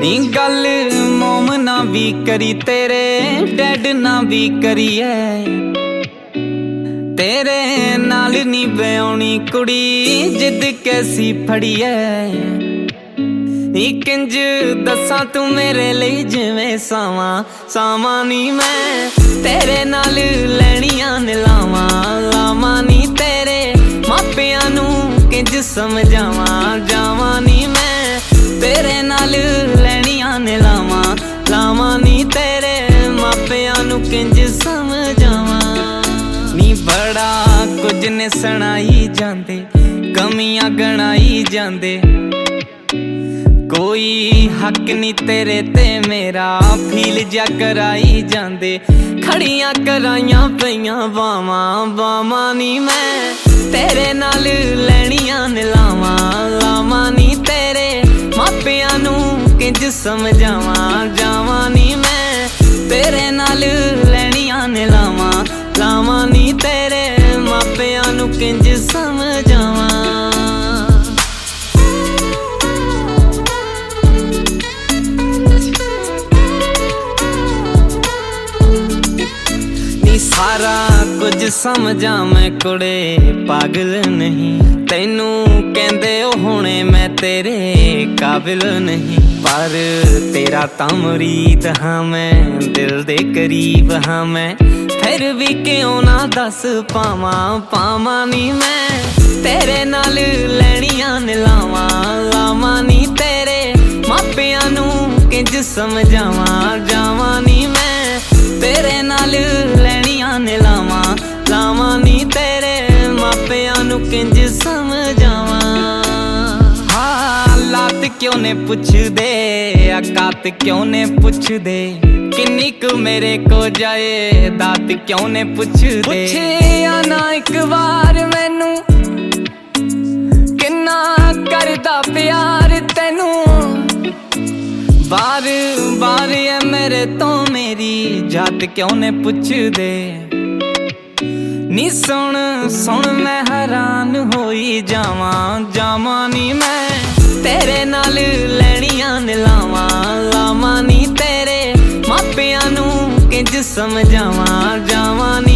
नी गल मोम ना भी करी तेरे डैड ना भी करिए तेरे नाल नी ब्याहनी कुड़ी जिद कैसी फड़ी है किंज दसा तू मेरे लिए जिवें सावा सावा नी मैं तेरे नाल लैनियां लावा लावा नी तेरे मापियां नू किंज समझावा जावा नी मैं तेरे नाल लैनियां लावा लावा नी तेरे मापियां नू किंज समझावा नी बड़ा कुछ ने सुनाई जांदे कमियां गणाई जांदे कोई हक नी तेरे ते मेरा फील जा कराई जांदे खड़ियां कराइयां पईयां बावा बावा नी मैं तेरे नाल लैनियां लावा लावा नी तेरे मापियां नू किंज समझावा जावा नी मैं तेरे नाल लैनियां लावा लावा नी तेरे मापियां नू किंज समझावा सारा कुछ समझा मैं कुड़े पागल नहीं तैनू कहंदे होने मैं तेरे काबिल नहीं पर तेरा तां मुरीद हाँ मैं दिल दे करीब हाँ मैं फिर भी क्यों ना दस पावा पावा नी मैं तेरे नाल लैनियां लावा लावा नी तेरे मापियां नू किंज समझावा जावा नी मैं तेरे नाल लैनियां लावा लावा नी तेरे मापियां नू किंज समझावा हालात क्यों ने पुछ दे औकात क्यों ने पुछ दे किन्नी कु मेरे को जाए दात क्यों ने पुछ दे पुछया ना एक बार मैनू किन्ना करदा प्यार तैनू बार बार है मेरे तो मेरी जात क्यों ने पुछ दे नी सुन सुन मैं हैरान होई जावा जावा नी मैं तेरे नाल लैनियां लावा लावा नी तेरे मापियां नू किंज समझावा जावा नी